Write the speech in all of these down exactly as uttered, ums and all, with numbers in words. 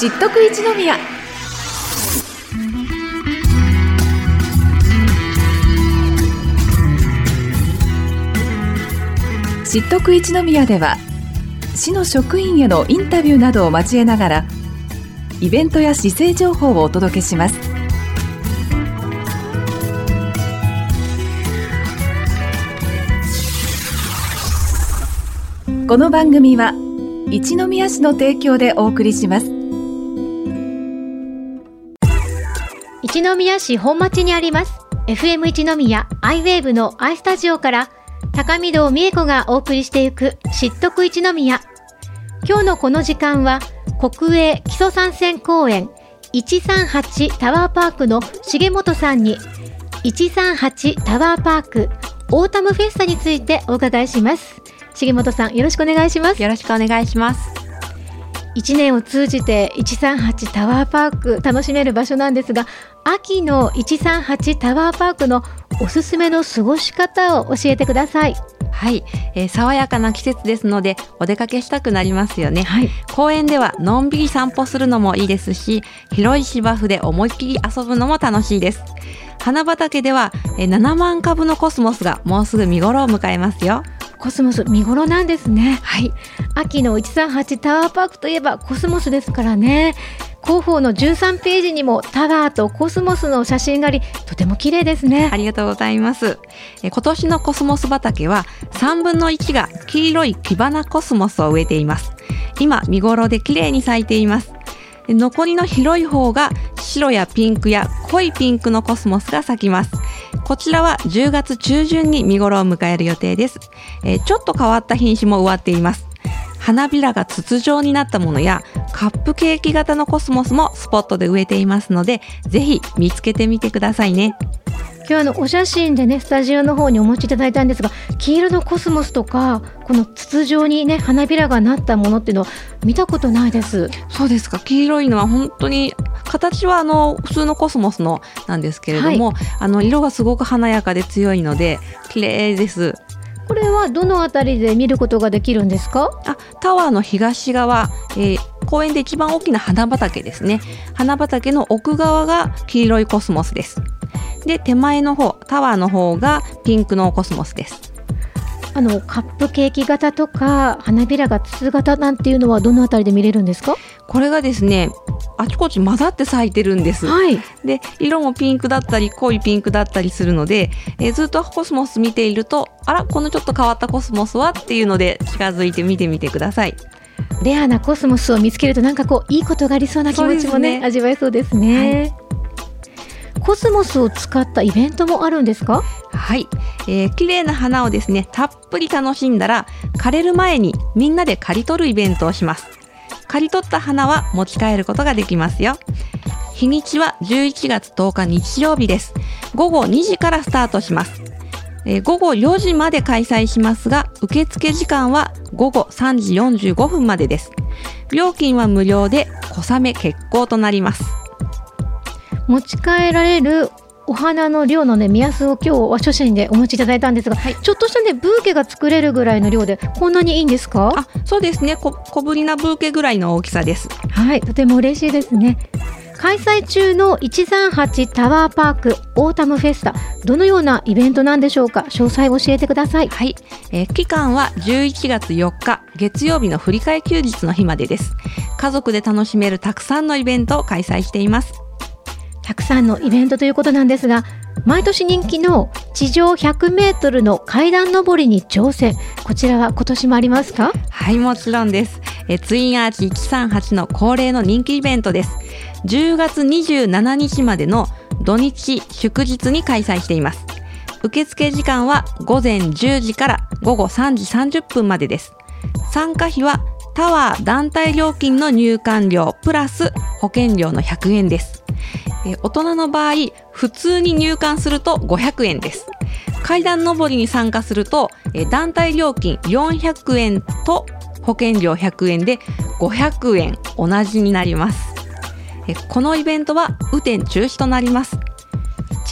知っとく一宮。知っとく一宮では市の職員へのインタビューなどを交えながらイベントや市政情報をお届けします。この番組は一宮市の提供でお送りします。 一宮市本町にあります エフエム 一宮アイウェーブの アイスタジオから高見堂美恵子がお送りしていく知っとく一宮。今日のこの時間は国営木曽三川公園いちさんはちタワーパークの重本さんにいちさんはちタワーパークオータムフェスタについてお伺いします。重本さん、よろしくお願いします。 よろしくお願いします。 いちねんを通じていちさんはちタワーパーク楽しめる場所なんですが、秋のいちさんはちタワーパークのおすすめの過ごし方を教えてください。 はい、えー、爽やかな季節ですのでお出かけしたくなりますよね、 はい、 公園ではのんびり散歩するのもいいですし、広い芝生で思いっきり遊ぶのも楽しいです。花畑では、えー、ななまんかぶのコスモスがもうすぐ見頃を迎えますよ。 コスモス見頃なんですね。 はい、 秋のいちさんはちタワーパークといえばコスモスですからね。広報のじゅうさんページにもタワーとコスモスの写真があり、とても綺麗ですね。 ありがとうございます。え今年のコスモス畑はさんぶんのいちが黄色いキバナコスモスを植えています。今見頃で綺麗に咲いています。残りの広い方が白やピンクや濃いピンクのコスモスが咲きます。こちらはじゅうがつ中旬に見頃を迎える予定です。えー、ちょっと変わった品種も植わっています。花びらが筒状になったものやカップケーキ型のコスモスもスポットで植えていますので、ぜひ見つけてみてくださいね。 今日あのお写真でねスタジオの方にお持ちいただいたんですが、黄色のコスモスとかこの筒状にね花びらがなったものっていうのは見たことないです。 そうですか。黄色いのは本当に形はあの普通のコスモスのなんですけれども、はい、あの色がすごく華やかで強いので綺麗です。 これはどのあたりで見ることができるんですか？ あ、タワーの東側、えー、公園で一番大きな花畑ですね。花畑の奥側が黄色いコスモスです。で、手前の方、タワーの方がピンクのコスモスです。 あのカップケーキ型とか花びらが筒型なんていうのはどのあたりで見れるんですか？ これがですね、あちこち混ざって咲いてるんです、 はい、 で色もピンクだったり濃いピンクだったりするので、えー、ずっとコスモス見ていると、あらこのちょっと変わったコスモスはっていうので近づいて見てみてください。 レアなコスモスを見つけるとなんかこういいことがありそうな気持ちも ね, ね味わえそうですね、はい、コスモスを使ったイベントもあるんですか？ はい、えー、綺麗な花をですねたっぷり楽しんだら、枯れる前にみんなで刈り取るイベントをします。刈り取った花は持ち帰ることができますよ。日にちはじゅういちがつとおか日曜日です。ごごにじからスタートします。えー、ごごよじまで開催しますが、受付時間はごごさんじよんじゅうごふんまでです。料金は無料で小雨決行となります。 持ち帰られるお花の量の、ね、目安を今日は書信でお持ちいただいたんですが、はい、ちょっとした、ね、ブーケが作れるぐらいの量でこんなにいいんですか？ あ、そうですね。 小, 小ぶりなブーケぐらいの大きさです。 はい、とても嬉しいですね。開催中のいちさんはちタワーパークオータムフェスタ、どのようなイベントなんでしょうか？詳細を教えてください。 はい、えー、期間はじゅういちがつよっか月曜日の振り替え休日の日までです。家族で楽しめるたくさんのイベントを開催しています。 たくさんのイベントということなんですが、毎年人気の地上ひゃくメートルの階段上りに挑戦、こちらは今年もありますか？ はい、もちろんです。えツインアーチいちさんはちの恒例の人気イベントです。じゅうがつにじゅうしちにちまでの土日祝日に開催しています。受付時間はごぜんじゅうじからごごさんじさんじゅっぷんまでです。参加費はタワー団体料金の入館料プラス保険料のひゃくえんです。え大人の場合普通に入館するとごひゃくえんです。階段上りに参加するとえ団体料金よんひゃくえんと保険料ひゃくえんでごひゃくえん同じになります。えこのイベントは雨天中止となります。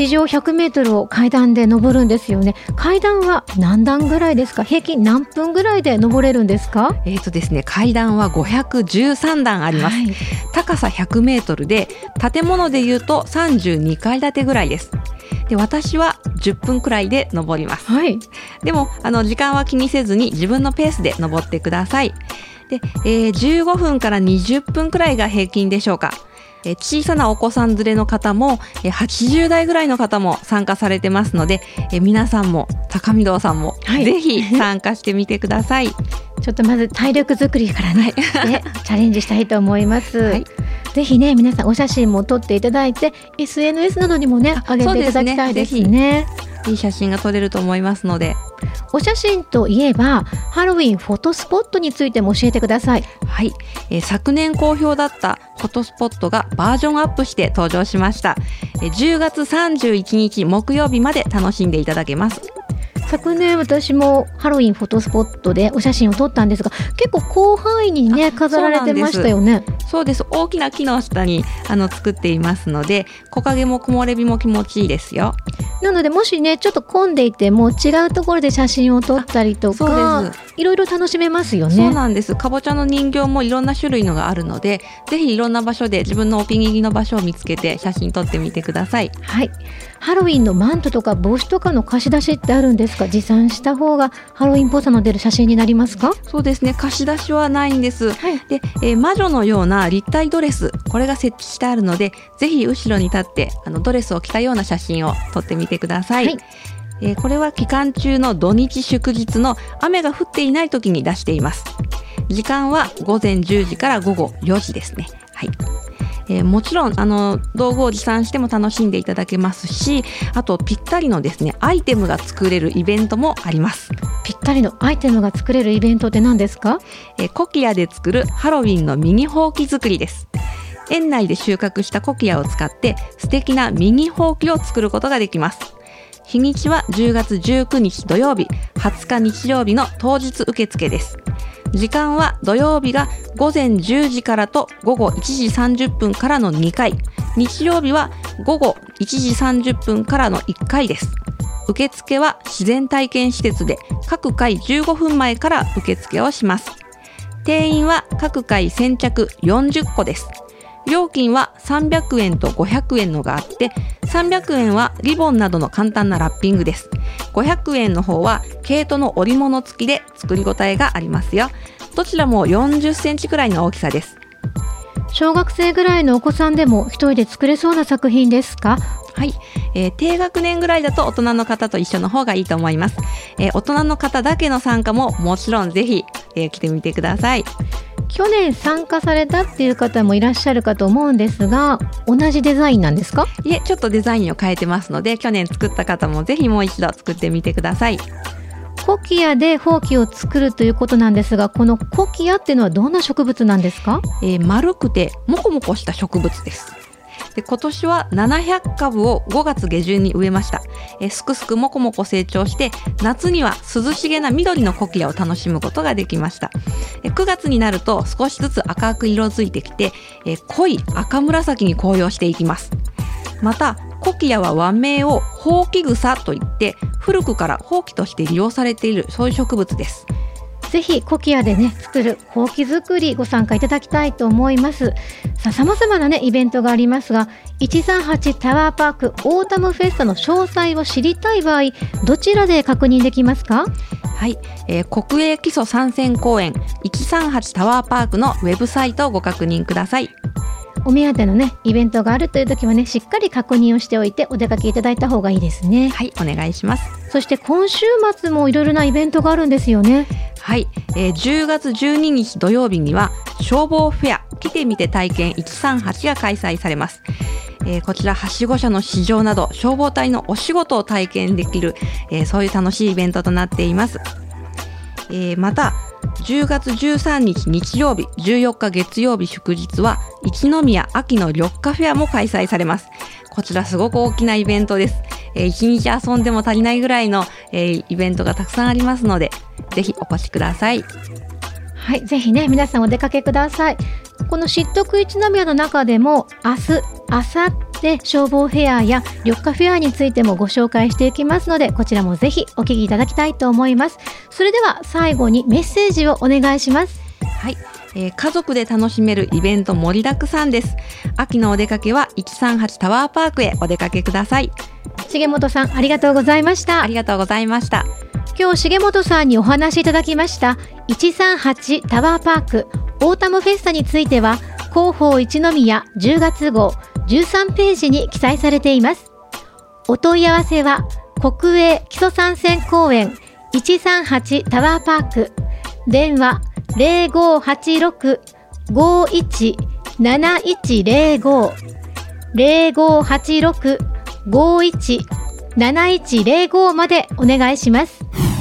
地上ひゃくメートルを階段で登るんですよね。階段は何段ぐらいですか？平均何分ぐらいで登れるんですか？ えーとですね、階段はごひゃくじゅうさんだんあります、はい、高さひゃくメートルで建物でいうとさんじゅうにかいだてぐらいです。で、私はじゅっぷんくらいで登ります、はい、でもあの時間は気にせずに自分のペースで登ってください。で、えー、じゅうごふんからにじゅっぷんくらいが平均でしょうか。えー、小さなお子さん連れの方も、えー、はちじゅうだいぐらいの方も参加されてますので、えー、皆さんも高見堂さんも、はい、ぜひ参加してみてください。 ちょっとまず体力作りからね、ねチャレンジしたいと思います、はい、ぜひね皆さんお写真も撮っていただいて エスエヌエス などにもね上げていただきたいですね。 いい写真が撮れると思いますので。 お写真といえばハロウィンフォトスポットについても教えてください。 はい、えー、昨年好評だったフォトスポットがバージョンアップして登場しました。えー、じゅうがつさんじゅういちにち木曜日まで楽しんでいただけます。 昨年私もハロウィンフォトスポットでお写真を撮ったんですが、結構広範囲にね飾られてましたよね。 そうです。大きな木の下にあの作っていますので、木陰も木漏れ日も気持ちいいですよ。 なのでもしねちょっと混んでいても違うところで写真を撮ったりとかいろいろ楽しめますよね。 そうなんです。かぼちゃの人形もいろんな種類のがあるので、ぜひいろんな場所で自分のお気に入りの場所を見つけて写真撮ってみてください。 はい。ハロウィンのマントとか帽子とかの貸し出しってあるんですか？持参した方がハロウィンっぽさの出る写真になりますか？ そうですね、貸し出しはないんです、はい、で、えー、魔女のような立体ドレス、これが設置してあるので、ぜひ後ろに立ってあのドレスを着たような写真を撮ってみてください、はい。えー、これは期間中の土日祝日の雨が降っていない時に出しています。時間はごぜんじゅうじからごごよじですね。はい。えー、もちろんあの道具を持参しても楽しんでいただけますし、あとぴったりのですねアイテムが作れるイベントもあります。 ぴったりのアイテムが作れるイベントって何ですか？ えー、コキアで作るハロウィンのミニほうき作りです。園内で収穫したコキアを使って素敵なミニほうきを作ることができます。日にちはじゅうがつじゅうくにち土曜日、はつか日曜日の当日受付です。時間は土曜日がごぜんじゅうじからとごごいちじさんじゅっぷんからのにかい、日曜日はごごいちじさんじゅっぷんからのいっかいです。受付は自然体験施設で各回じゅうごふんまえから受付をします。定員は各回先着よんじゅっこです。料金はさんびゃくえんとごひゃくえんのがあって、さんびゃくえんはリボンなどの簡単なラッピングです。ごひゃくえんの方は毛糸の織物付きで作り応えがありますよ。どちらもよんじゅっセンチくらいの大きさです。 小学生ぐらいのお子さんでも一人で作れそうな作品ですか？ はい、えー、低学年ぐらいだと大人の方と一緒の方がいいと思います。えー、大人の方だけの参加ももちろんぜひ、えー、来てみてください。 去年参加されたっていう方もいらっしゃるかと思うんですが、同じデザインなんですか？ いえ、ちょっとデザインを変えてますので、去年作った方もぜひもう一度作ってみてください。 コキアでほうきを作るということなんですが、このコキアっていうのはどんな植物なんですか？ えー、丸くてモコモコした植物です。で、今年はななひゃっかぶをごがつげじゅんに植えました。えー、すくすくもこもこ成長して、夏には涼しげな緑のコキアを楽しむことができました。えー、くがつになると少しずつ赤く色づいてきて、えー、濃い赤紫に紅葉していきます。またコキアは和名をホウキグサといって、古くからほうきとして利用されている、そういう植物です。 ぜひコキアでね作るほうき作りご参加いただきたいと思います。さあ、様々なねイベントがありますが、いちさんはちタワーパークオータムフェスタの詳細を知りたい場合、どちらで確認できますか？ はい、えー、国営基礎参戦公園いちさんはちタワーパークのウェブサイトをご確認ください。 お目当てのねイベントがあるという時はね、しっかり確認をしておいてお出かけいただいた方がいいですね。 はい、お願いします。 そして今週末もいろいろなイベントがあるんですよね。 はい、えー、じゅうがつじゅうににち土曜日には消防フェア来てみて体験いちさんはちが開催されます。えー、こちらはしご車の試乗など消防隊のお仕事を体験できる、えー、そういう楽しいイベントとなっています。えー、またじゅうがつじゅうさんにち日曜日、じゅうよっか月曜日祝日は一宮秋の緑化フェアも開催されます。こちらすごく大きなイベントです。えー、一日遊んでも足りないぐらいの、えー、イベントがたくさんありますので、ぜひお越しください。 はい、ぜひね皆さんお出かけください。この知っとく一宮の中でも明日、明後で消防フェアや緑化フェアについてもご紹介していきますので、こちらもぜひお聞きいただきたいと思います。それでは最後にメッセージをお願いします。 はい、えー、家族で楽しめるイベント盛りだくさんです。秋のお出かけはいちさんはちタワーパークへお出かけください。 重本さん、ありがとうございました。 ありがとうございました。 今日重本さんにお話しいただきましたいちさんはちタワーパークオータムフェスタについては、広報一宮じゅうがつごうじゅうさんページに記載されています。お問い合わせは国営基礎参戦公園いちさんはちタワーパーク、電話 ゼロごはちろく ごいち なないちゼロご ゼロごはちろく ごいち なないちゼロご までお願いします。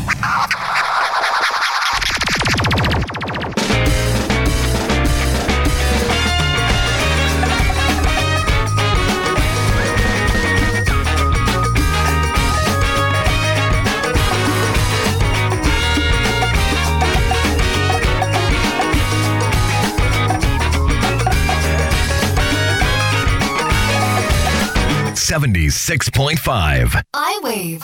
セブンティーシックスポイントファイブ iWave。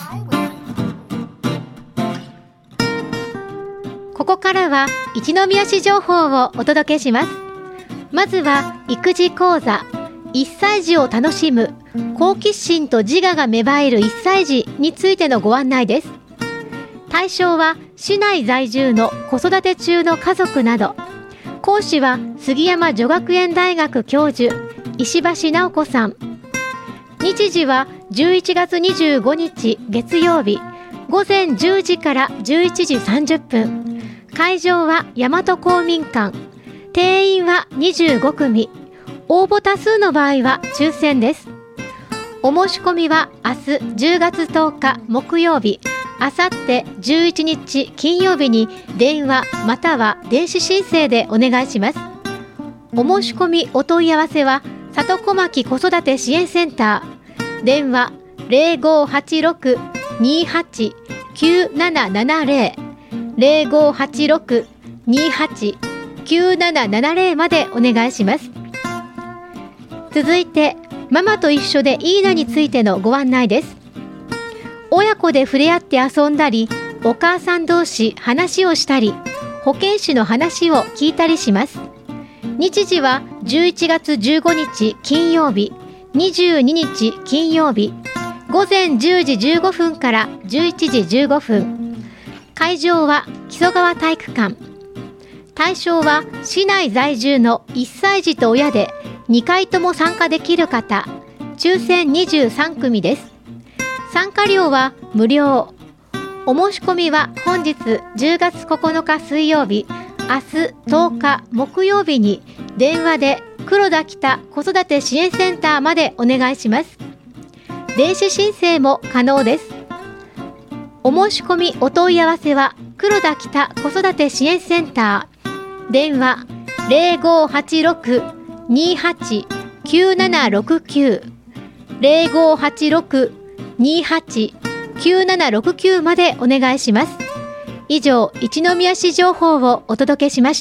ここからは一宮市情報をお届けします。まずは育児講座いっさい児を楽しむ好奇心と自我が芽生えるいっさい児についてのご案内です。対象は市内在住の子育て中の家族など。講師は杉山女学園大学教授石橋直子さん。日時はじゅういちがつにじゅうごにち月曜日ごぜんじゅうじからじゅういちじさんじゅっぷん。会場は大和公民館。定員はにじゅうごくみ。応募多数の場合は抽選です。お申し込みは明日じゅうがつとおか木曜日、あさってじゅういちにち金曜日に電話または電子申請でお願いします。お申し込みお問い合わせは里小牧子育て支援センター。電話 ゼロごはちろく にはち きゅうななななゼロ ゼロごはちろく にはち きゅうななななゼロ までお願いします。続いてママと一緒でいいなについてのご案内です。親子で触れ合って遊んだり、お母さん同士話をしたり、保健師の話を聞いたりします。日時はじゅういちがつじゅうごにち金曜日、にじゅうににち金曜日、ごぜんじゅうじじゅうごふんからじゅういちじじゅうごふん。会場は木曽川体育館。対象は市内在住のいっさい児と親でにかいとも参加できる方、抽選にじゅうさんくみです。参加料は無料。お申し込みは本日じゅうがつここのか水曜日、明日とおか木曜日に電話で黒田北子育て支援センターまでお願いします。電子申請も可能です。お申し込みお問い合わせは黒田北子育て支援センター。電話 ゼロごはちろく にはち きゅうななろくきゅう ゼロごはちろく にはち きゅうななろくきゅうまでお願いします。以上、一宮市情報をお届けしました。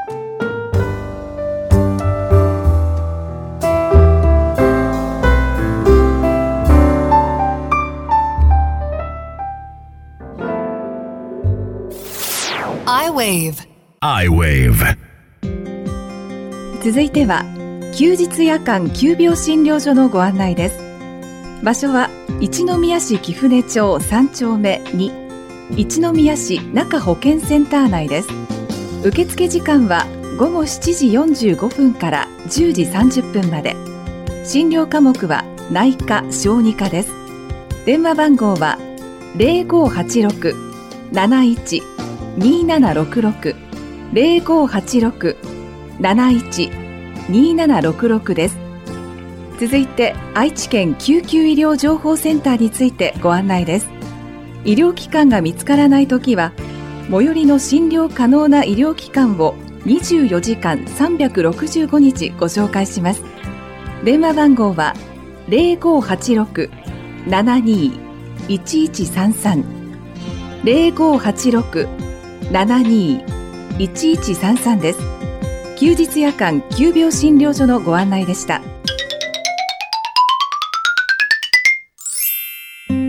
iWave iWave 続いては休日夜間急病診療所のご案内です。場所は一宮市貴船町さんちょうめに、一宮市中保健センター内です。受付時間はごごしちじよんじゅうごふんからじゅうじさんじゅっぷんまで。診療科目は内科・小児科です。電話番号は ゼロごはちろく なないち にななろくろく ゼロごはちろく なないち にななろくろく です。続いて愛知県救急医療情報センターについてご案内です。医療機関が見つからないときは最寄りの診療可能な医療機関をにじゅうよじかんさんびゃくろくじゅうごにちご紹介します。電話番号は ゼロごはちろく ななにいちいちさんさん ゼロごはちろく ななにいいちいちさんさん です。休日夜間急病診療所のご案内でした。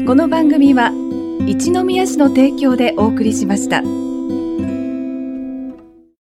この番組は一宮市の提供でお送りしました。